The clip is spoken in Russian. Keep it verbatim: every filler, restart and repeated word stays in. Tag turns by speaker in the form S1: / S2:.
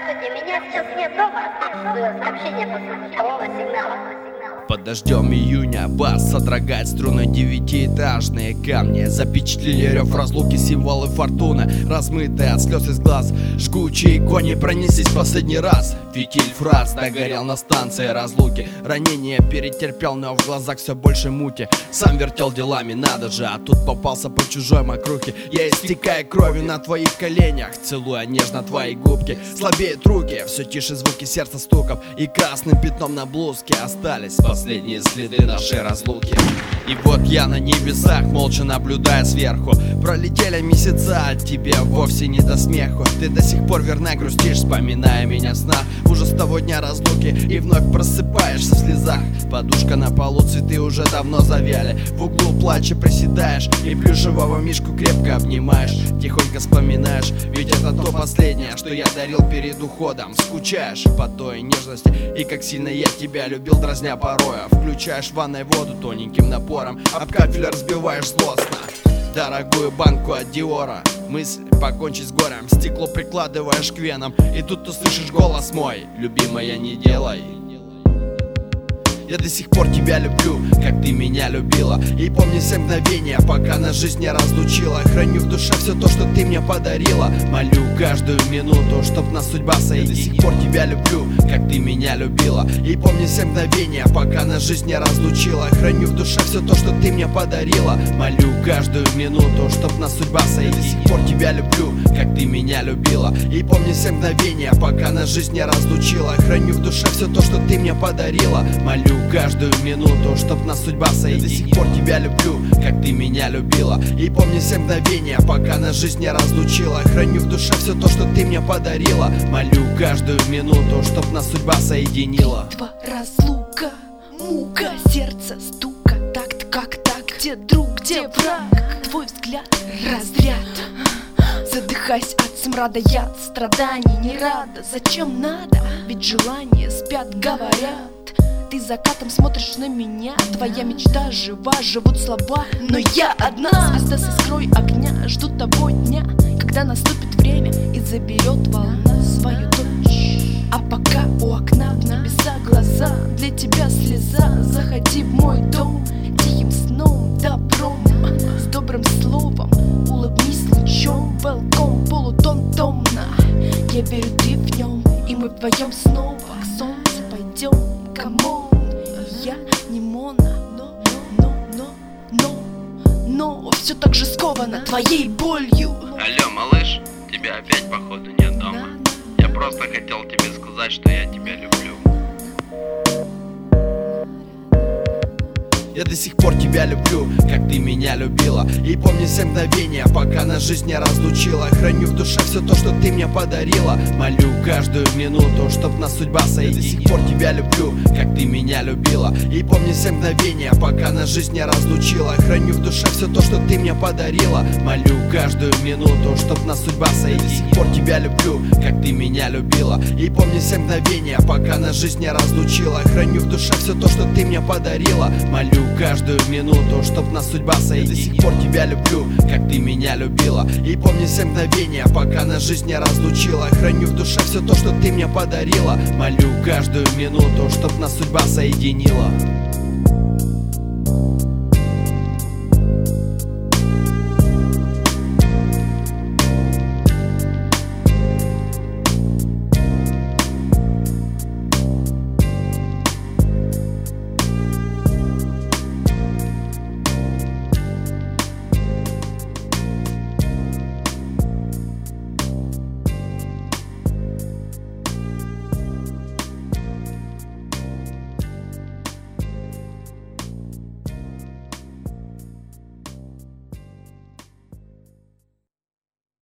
S1: Здравствуйте, меня сейчас нет дома. Сообщение по полного сигнала.
S2: Под дождем июня бас содрогает струны девятиэтажные камни. Запечатлели рев разлуки, символы фортуны, размытые от слез из глаз. Жгучие кони пронеслись последний раз. Фитиль фраз догорел на станции разлуки. Ранение перетерпел, но в глазах все больше мути. Сам вертел делами, надо же, а тут попался по чужой мокрухе. Я истекаю кровью на твоих коленях, целуя нежно твои губки. Слабеют руки, все тише звуки сердца стуков, и красным пятном на блузке остались последние следы нашей разлуки. И вот я на небесах, молча наблюдая сверху. Пролетели месяца, а тебе вовсе не до смеху. Ты до сих пор верно грустишь, вспоминая меня в снах. Ужас того дня разлуки, и вновь просыпаешься в слезах. Подушка на полу, цветы уже давно завяли. В углу плача приседаешь, и плюшевого мишку крепко обнимаешь. Тихонько вспоминаешь, ведь это то последнее, что я дарил перед уходом. Скучаешь по той нежности, и как сильно я тебя любил, дразня порой. Включаешь в ванной воду тоненьким напором, об кафель разбиваешь злостно дорогую банку от Диора. Мысль покончить с горем, стекло прикладываешь к венам, и тут услышишь голос мой: любимая, не делай. Я до сих пор тебя люблю, как ты меня любила, и помню все мгновения, пока нас жизнь не разлучила. Храню в душе все то, что ты мне подарила. Молю каждую минуту, чтоб нас судьба соединила. Я до сих пор тебя люблю, как ты меня любила, и помню все мгновения, пока нас жизнь не разлучила. Храню в душе все то, что ты мне подарила. Молю каждую минуту, чтоб нас судьба соединила. Я до сих пор тебя люблю, как ты меня любила, и помню все мгновения, пока нас жизнь не разлучила. Храню в душе все то, что ты мне подарила. Молю каждую минуту, чтоб нас судьба соединила. Я до сих пор тебя люблю, как ты меня любила, и помню все мгновения, пока нас жизнь не разлучила. Храню в душе все то, что ты мне подарила. Молю каждую минуту, чтоб нас судьба соединила.
S3: Битва, разлука, мука, сердце стука, такт как так, где друг, где враг, твой взгляд разряд. Задыхаясь от смрада, я от страданий не рада. Зачем надо? Ведь желания спят, говорят. Ты закатом смотришь на меня, твоя мечта жива, живут слова, но я одна. Звезда с искрой огня ждут того дня, когда наступит время и заберет волна свою дочь. А пока у окна в небеса глаза, для тебя слеза. Заходи в мой дом тихим сном, добром, с добрым словом, улыбнись лучом. Welcome, полутон томно, я верю, ты в нем, и мы вдвоем снова к солнцу пойдем. Камон, я не мона, но, но, но, но, но все так же сковано твоей болью.
S4: Алло, малыш, тебя опять походу нет дома. Я просто хотел тебе сказать, что я тебя люблю.
S2: Я до сих пор тебя люблю, как ты меня любила, и помню все мгновения, пока нас жизнь не разлучила. Храню в душе все то, что ты мне подарила. Молю каждую минуту, чтоб нас судьба соединила. Я до сих пор тебя люблю, как ты меня любила, и помню все мгновения, пока нас жизнь не разлучила. Храню в душе все то, что ты мне подарила. Молю каждую минуту, чтоб нас судьба соединила. Я до сих пор тебя люблю, как ты меня любила, и помню все мгновения, пока нас жизнь не разлучила. Храню в душе все то, что ты мне подарила. Молю каждую минуту, чтоб нас судьба соединила. Я до сих пор тебя люблю, как ты меня любила, и помню все мгновения, пока нас жизнь не разлучила. Храню в душе все то, что ты мне подарила. Молю каждую минуту, чтоб нас судьба соединила.